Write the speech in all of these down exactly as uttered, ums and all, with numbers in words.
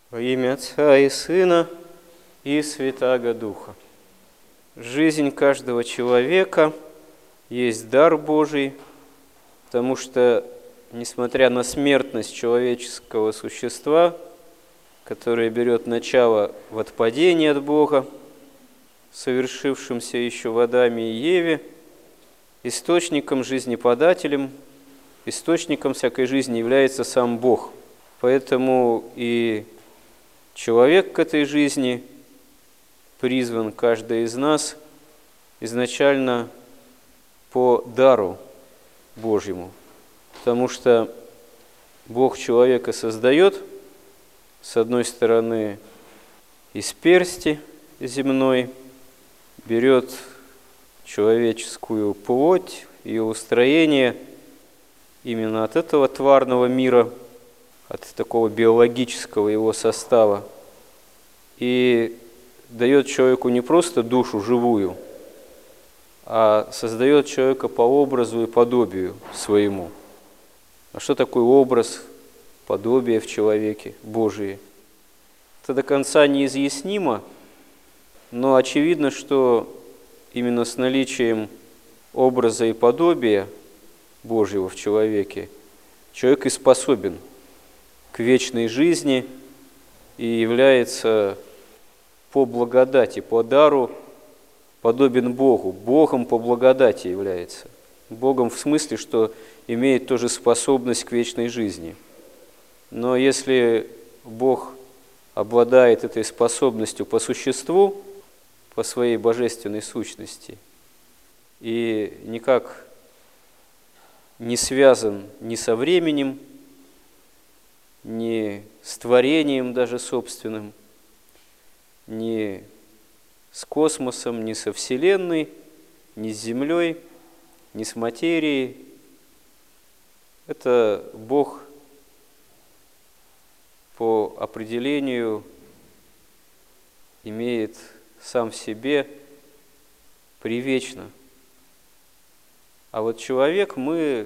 Во имя Отца и Сына и Святаго Духа. Жизнь каждого человека есть дар Божий, потому что, несмотря на смертность человеческого существа, которое берет начало в отпадении от Бога, совершившемся еще в Адаме и Еве, источником, жизнеподателем, источником всякой жизни является сам Бог. Поэтому и человек к этой жизни призван, каждый из нас, изначально по дару Божьему. Потому что Бог человека создает, с одной стороны, из персти земной, берет человеческую плоть, ее устроение именно от этого тварного мира, от такого биологического его состава, и дает человеку не просто душу живую, а создает человека по образу и подобию своему. А что такое образ, подобие в человеке Божие? Это до конца неизъяснимо, но очевидно, что именно с наличием образа и подобия Божьего в человеке человек и способен к вечной жизни и является по благодати, по дару подобен Богу. Богом по благодати является. Богом в смысле, что имеет тоже способность к вечной жизни. Но если Бог обладает этой способностью по существу, по своей божественной сущности, и никак не связан ни со временем, ни с творением даже собственным, ни с космосом, ни со Вселенной, ни с Землей, ни с материей. Это Бог по определению имеет сам в себе привечно. А вот человек, мы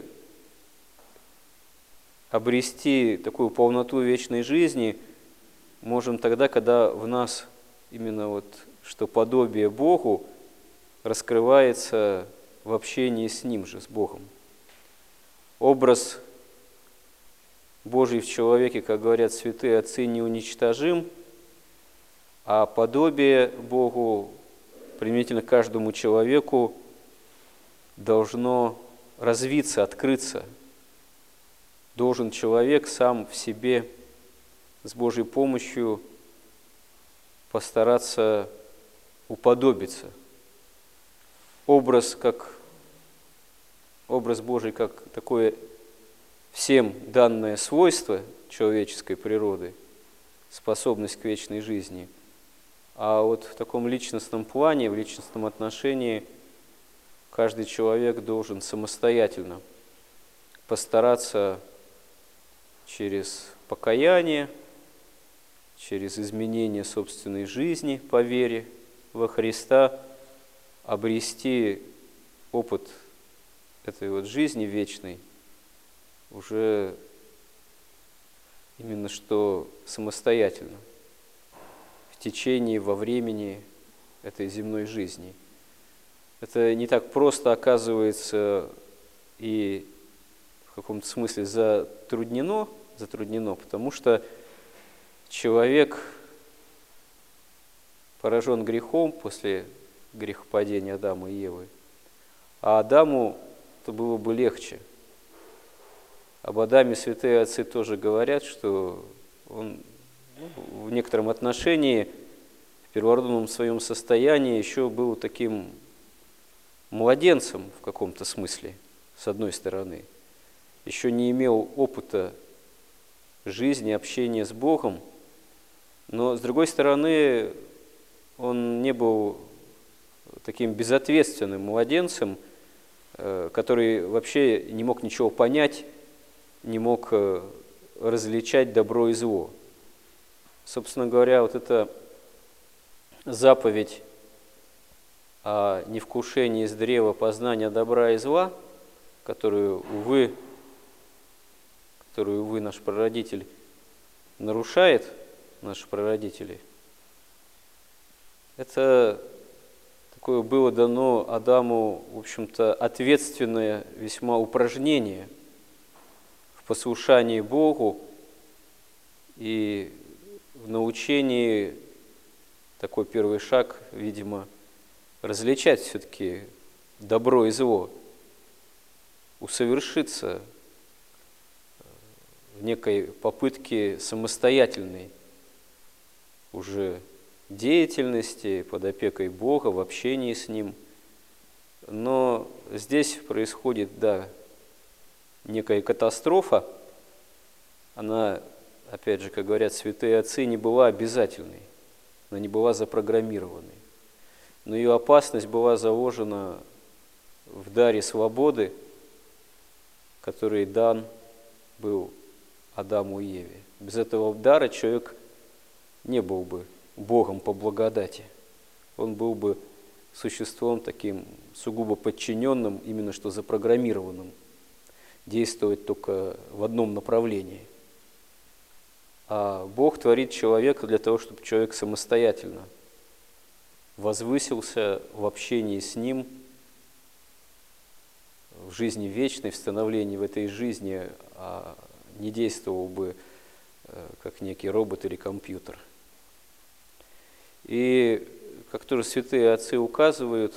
обрести такую полноту вечной жизни можем тогда, когда в нас именно вот, что подобие Богу раскрывается в общении с Ним же, с Богом. Образ Божий в человеке, как говорят святые отцы, неуничтожим, а подобие Богу, применительно к каждому человеку, должно развиться, открыться. Должен человек сам в себе с Божьей помощью постараться уподобиться. Образ, как, образ Божий как такое всем данное свойство человеческой природы, способность к вечной жизни. А вот в таком личностном плане, в личностном отношении каждый человек должен самостоятельно постараться через покаяние, через изменение собственной жизни по вере во Христа обрести опыт этой вот жизни вечной уже именно что самостоятельно в течение, во времени этой земной жизни. Это не так просто оказывается и в каком-то смысле затруднено, затруднено, потому что человек поражен грехом после грехопадения Адама и Евы, а Адаму это было бы легче. Об Адаме святые отцы тоже говорят, что он ну, в некотором отношении, в первородном своем состоянии еще был таким младенцем в каком-то смысле, с одной стороны. Еще не имел опыта жизни, общения с Богом, но, с другой стороны, он не был таким безответственным младенцем, который вообще не мог ничего понять, не мог различать добро и зло. Собственно говоря, вот эта заповедь о невкушении с древа познания добра и зла, которую, увы, которую, увы, наш прародитель нарушает, наших прародителей. Это такое было дано Адаму, в общем-то, ответственное весьма упражнение в послушании Богу и в научении, такой первый шаг, видимо, различать все-таки добро и зло, усовершиться в некой попытке самостоятельной уже деятельности под опекой Бога, в общении с Ним. Но здесь происходит, да, некая катастрофа. Она, опять же, как говорят святые отцы, не была обязательной, она не была запрограммированной. Но ее опасность была заложена в даре свободы, который дан был Адаму и Еве. Без этого дара человек не был бы Богом по благодати. Он был бы существом таким сугубо подчиненным, именно что запрограммированным, действовать только в одном направлении. А Бог творит человека для того, чтобы человек самостоятельно возвысился в общении с Ним, в жизни вечной, в становлении в этой жизни, а не действовал бы как некий робот или компьютер. И, как тоже святые отцы указывают,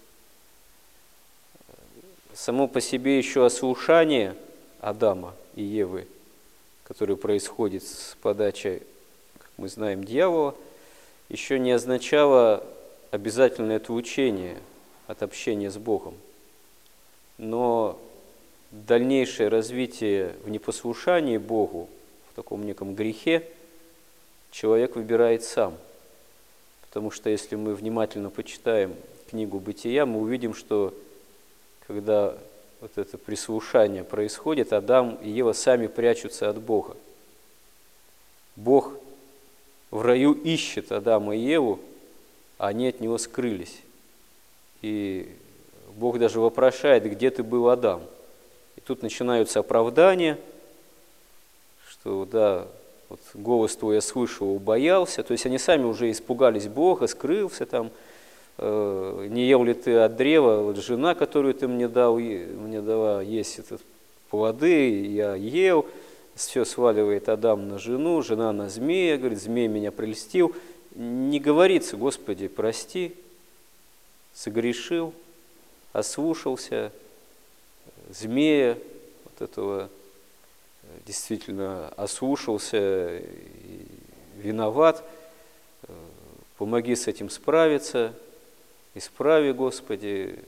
само по себе еще ослушание Адама и Евы, которое происходит с подачей, как мы знаем, дьявола, еще не означало обязательное отлучение от общения с Богом. Но дальнейшее развитие в непослушании Богу, в таком неком грехе, человек выбирает сам. Потому что если мы внимательно почитаем книгу «Бытия», мы увидим, что когда вот это прислушание происходит, Адам и Ева сами прячутся от Бога. Бог в раю ищет Адама и Еву, а они от него скрылись. И Бог даже вопрошает: где ты был, Адам? И тут начинаются оправдания, что да, вот голос твой я слышал, убоялся. То есть они сами уже испугались Бога, скрылся там. Э, не ел ли ты от древа? Вот жена, которую ты мне дал, мне дала есть этот плоды, я ел. Все сваливает Адам на жену, жена на змея, говорит: змей меня прельстил. Не говорится: Господи, прости, согрешил, ослушался змея, вот этого действительно ослушался, виноват, помоги с этим справиться, исправи, Господи,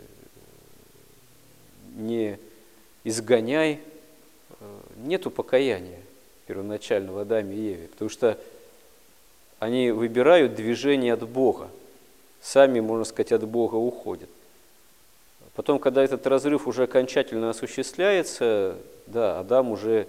не изгоняй. Нету покаяния первоначального в Адаме и Еве, потому что они выбирают движение от Бога, сами, можно сказать, от Бога уходят. Потом, когда этот разрыв уже окончательно осуществляется, да, Адам уже,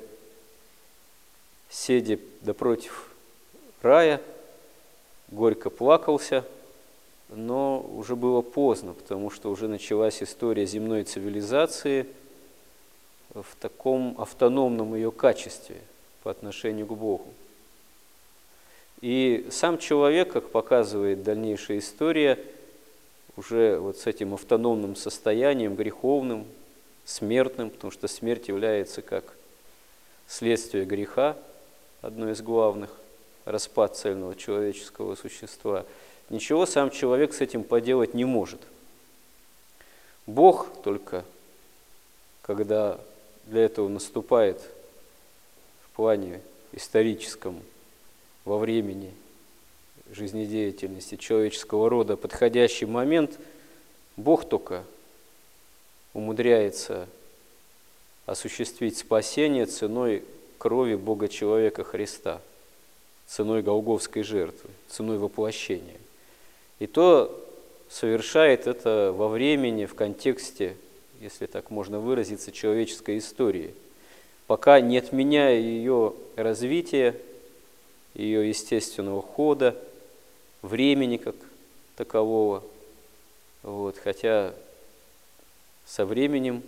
сидя напротив рая, горько плакался, но уже было поздно, потому что уже началась история земной цивилизации в таком автономном ее качестве по отношению к Богу. И сам человек, как показывает дальнейшая история, уже вот с этим автономным состоянием, греховным, смертным, потому что смерть является как следствие греха, одно из главных, распад цельного человеческого существа. Ничего сам человек с этим поделать не может. Бог только, когда для этого наступает в плане историческом, во времени жизнедеятельности человеческого рода подходящий момент, Бог только умудряется осуществить спасение ценой крови Бога-человека Христа, ценой голгофской жертвы, ценой воплощения. И то совершает это во времени, в контексте, если так можно выразиться, человеческой истории, пока не отменяя ее развитие, ее естественного хода, времени как такового. Вот, хотя со временем,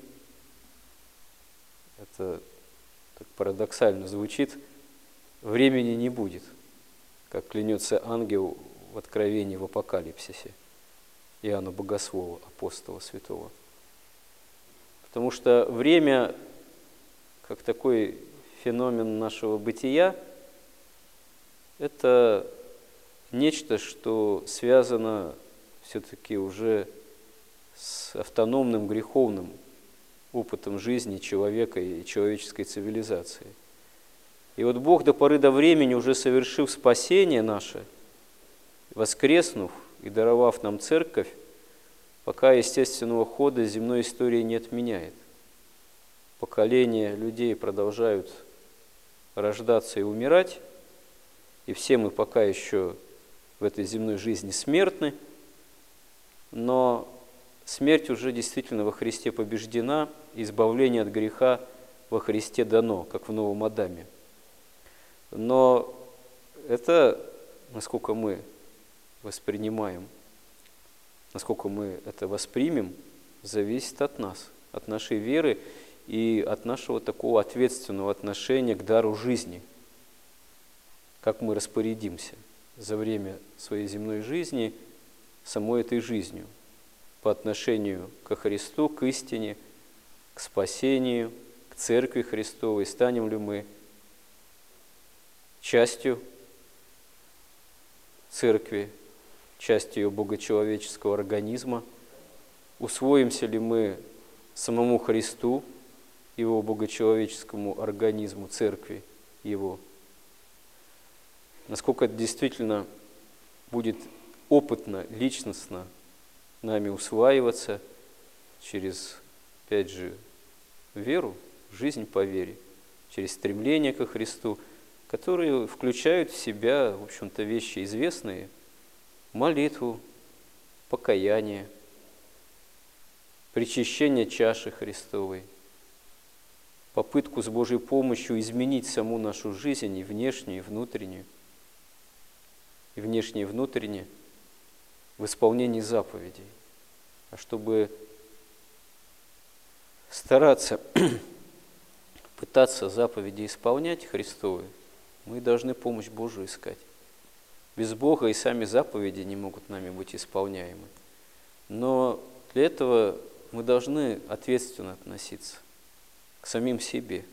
это так парадоксально звучит, времени не будет. как клянется ангел в Откровении, в Апокалипсисе, Иоанна Богослова, апостола святого. Потому что время, как такой феномен нашего бытия, это нечто, что связано все-таки уже с автономным греховным опытом жизни человека и человеческой цивилизации. И вот Бог до поры до времени, уже совершив спасение наше, воскреснув и даровав нам церковь, пока естественного хода земной истории не отменяет. Поколения людей продолжают рождаться и умирать, и все мы пока еще в этой земной жизни смертны, но смерть уже действительно во Христе побеждена, и избавление от греха во Христе дано, как в Новом Адаме. Но это, насколько мы воспринимаем, насколько мы это воспримем, зависит от нас, от нашей веры и от нашего такого ответственного отношения к дару жизни. Как мы распорядимся за время своей земной жизни самой этой жизнью по отношению ко Христу, к истине, к спасению, к Церкви Христовой. Станем ли мы частью Церкви, частью ее богочеловеческого организма? Усвоимся ли мы самому Христу, его богочеловеческому организму, Церкви его? Насколько это действительно будет опытно, личностно нами усваиваться через, опять же, веру, жизнь по вере, через стремление ко Христу, которые включают в себя, в общем-то, вещи известные: молитву, покаяние, причащение чаши Христовой, попытку с Божьей помощью изменить саму нашу жизнь, и внешнюю, и внутреннюю, и внешнее, и внутреннее, в исполнении заповедей. А чтобы стараться, пытаться заповеди исполнять Христовы, мы должны помощь Божию искать. Без Бога и сами заповеди не могут нами быть исполняемы. Но для этого мы должны ответственно относиться к самим себе,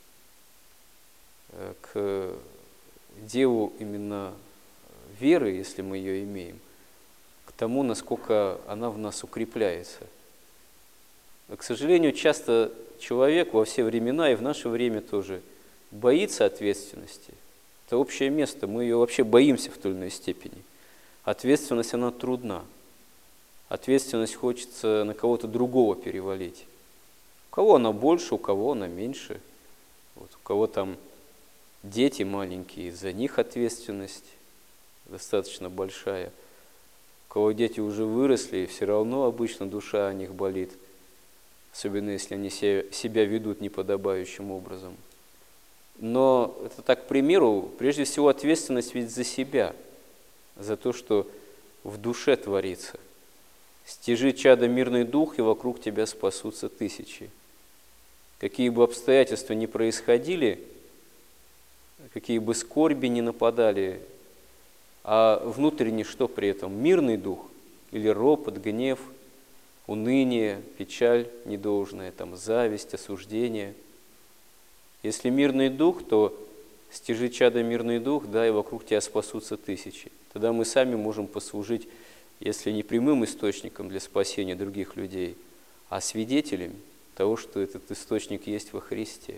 к делу именно веры, если мы ее имеем, к тому, насколько она в нас укрепляется. К сожалению, часто человек во все времена и в наше время тоже боится ответственности. Это общее место, мы ее вообще боимся в той или иной степени. Ответственность, она трудна. Ответственность хочется на кого-то другого перевалить. У кого она больше, у кого она меньше. Вот, у кого там дети маленькие, за них ответственность достаточно большая. У кого дети уже выросли, все равно обычно душа о них болит. Особенно если они себя ведут неподобающим образом. Но это так, к примеру, прежде всего ответственность ведь за себя, за то, что в душе творится. Стяжи, чадо, мирный дух, и вокруг тебя спасутся тысячи. Какие бы обстоятельства ни происходили, какие бы скорби ни нападали, а внутренне что при этом? Мирный дух или ропот, гнев, уныние, печаль недолжная, там, зависть, осуждение. Если мирный дух, то стяжи, чадо, мирный дух, да, и вокруг тебя спасутся тысячи. Тогда мы сами можем послужить, если не прямым источником для спасения других людей, а свидетелем того, что этот источник есть во Христе.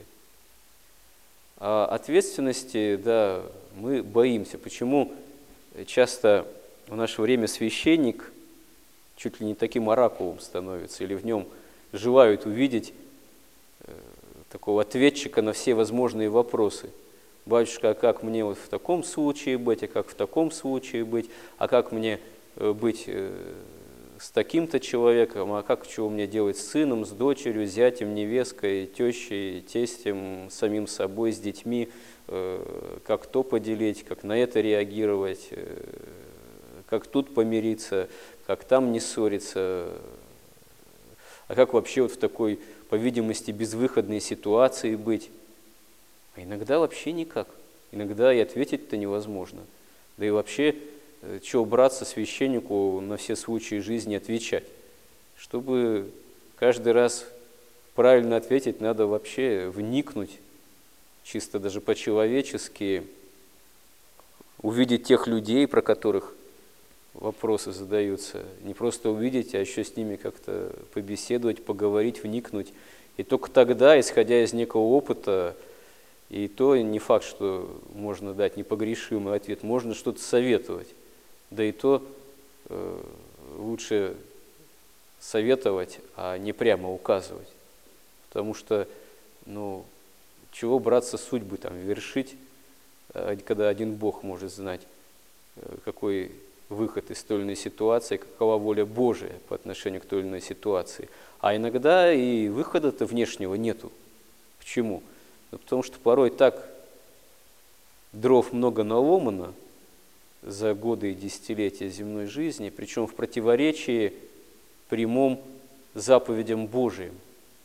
А ответственности, да, мы боимся. Почему часто в наше время священник чуть ли не таким оракулом становится, или в нем желают увидеть такого ответчика на все возможные вопросы. Батюшка, а как мне вот в таком случае быть, а как в таком случае быть, а как мне быть с таким-то человеком, а как, чего мне делать с сыном, с дочерью, зятем, невесткой, тещей, тестем, самим собой, с детьми, как то поделить, как на это реагировать, как тут помириться, как там не ссориться, а как вообще вот в такой, по видимости, безвыходной ситуации быть. А иногда вообще никак. Иногда и ответить-то невозможно. Да и вообще, чего браться священнику на все случаи жизни отвечать? Чтобы каждый раз правильно ответить, надо вообще вникнуть, чисто даже по-человечески, увидеть тех людей, про которых вопросы задаются. Не просто увидеть, а еще с ними как-то побеседовать, поговорить, вникнуть. И только тогда, исходя из некого опыта, и то не факт, что можно дать непогрешимый ответ, можно что-то советовать. Да и то э, лучше советовать, а не прямо указывать. Потому что, ну, чего браться судьбы там вершить, когда один Бог может знать, какой выход из той или иной ситуации, какова воля Божия по отношению к той или иной ситуации. А иногда и выхода-то внешнего нету. Почему? Ну, потому что порой так дров много наломано за годы и десятилетия земной жизни, причем в противоречии прямом заповедям Божиим,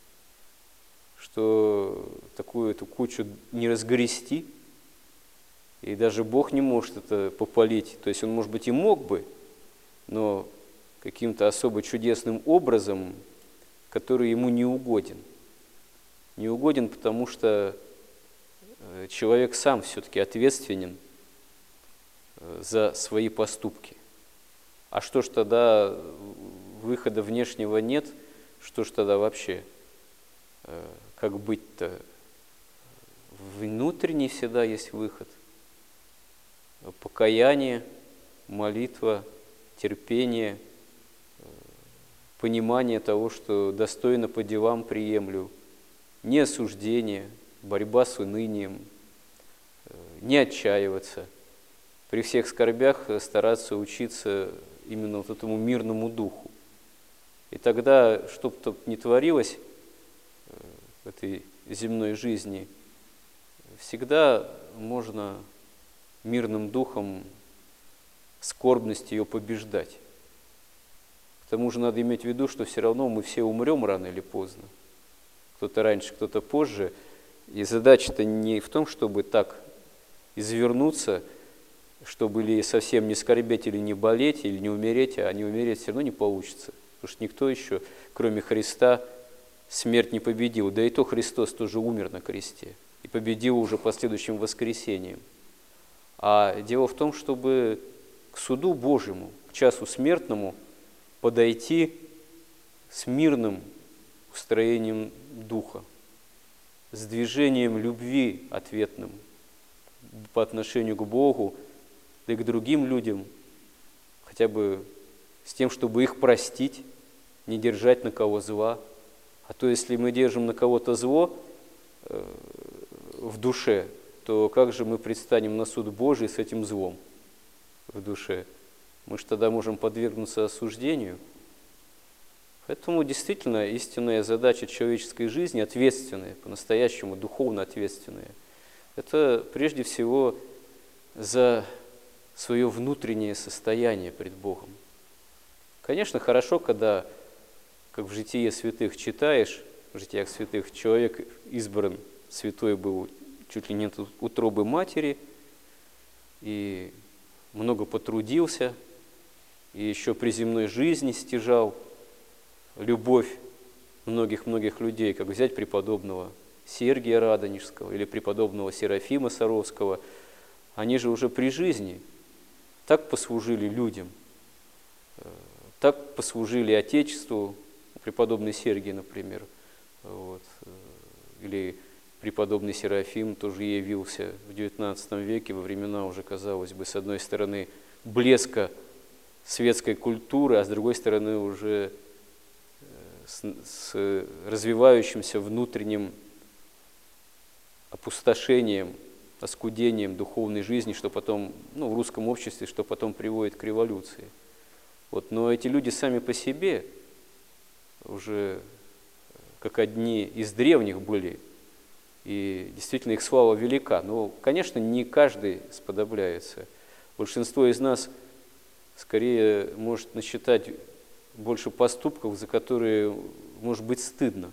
что такую эту кучу не разгрести, и даже Бог не может это попалить. То есть Он, может быть, и мог бы, но каким-то особо чудесным образом, который Ему не угоден. Не угоден, потому что человек сам все-таки ответственен за свои поступки. А что ж тогда выхода внешнего нет, что ж тогда вообще, как быть-то? Внутренний всегда есть выход. Покаяние, молитва, терпение, понимание того, что достойно по делам приемлю, не осуждение, борьба с унынием, не отчаиваться, при всех скорбях стараться учиться именно вот этому мирному духу. И тогда, что бы то ни творилось в этой земной жизни, всегда можно мирным духом скорбность ее побеждать. К тому же надо иметь в виду, что все равно мы все умрем рано или поздно. Кто-то раньше, кто-то позже. И задача-то не в том, чтобы так извернуться, чтобы или совсем не скорбеть, или не болеть, или не умереть, а не умереть все равно не получится. Потому что никто еще, кроме Христа, смерть не победил. Да и то Христос тоже умер на кресте и победил уже последующим воскресением. А дело в том, чтобы к суду Божьему, к часу смертному подойти с мирным устроением духа, с движением любви ответным по отношению к Богу, да и к другим людям, хотя бы с тем, чтобы их простить, не держать на кого зла. А то, если мы держим на кого-то зло э, в душе, то как же мы предстанем на суд Божий с этим злом в душе? Мы же тогда можем подвергнуться осуждению. Поэтому действительно истинная задача человеческой жизни, ответственная, по-настоящему духовно ответственная, это прежде всего за свое внутреннее состояние пред Богом. Конечно, хорошо, когда, как в житие святых читаешь, в житиях святых, человек избран, святой был чуть ли не от утробы матери, и много потрудился, и еще при земной жизни стяжал любовь многих-многих людей, как взять преподобного Сергия Радонежского или преподобного Серафима Саровского. Они же уже при жизни так послужили людям, так послужили Отечеству, преподобный Сергий, например, вот, или преподобный Серафим тоже явился в девятнадцатом веке, во времена уже, казалось бы, с одной стороны, блеска светской культуры, а с другой стороны, уже с, с развивающимся внутренним опустошением, оскудением духовной жизни, что потом, ну, в русском обществе, что потом приводит к революции. Вот, но эти люди сами по себе уже как одни из древних были, и действительно их слава велика. Но, конечно, не каждый сподобляется. Большинство из нас скорее может насчитать больше поступков, за которые может быть стыдно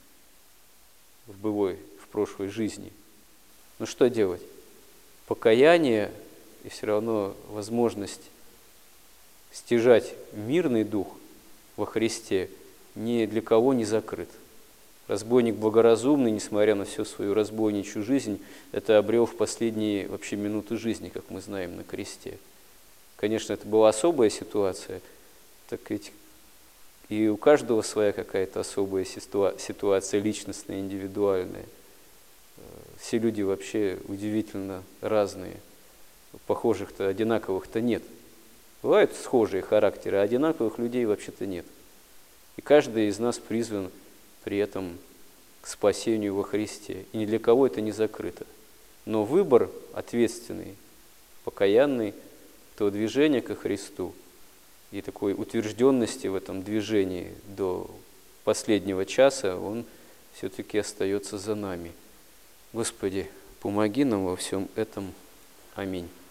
в былой, в прошлой жизни. Но что делать? Покаяние и все равно возможность стяжать мирный дух во Христе ни для кого не закрыт. Разбойник благоразумный, несмотря на всю свою разбойничью жизнь, это обрел в последние вообще минуты жизни, как мы знаем, на кресте. Конечно, это была особая ситуация, так ведь и у каждого своя какая-то особая ситуация, личностная, индивидуальная. Все люди вообще удивительно разные. Похожих-то, одинаковых-то нет. Бывают схожие характеры, а одинаковых людей вообще-то нет. И каждый из нас призван при этом к спасению во Христе. И ни для кого это не закрыто. Но выбор ответственный, покаянный, то движение ко Христу и такой утвержденности в этом движении до последнего часа, он все-таки остается за нами. Господи, помоги нам во всем этом. Аминь.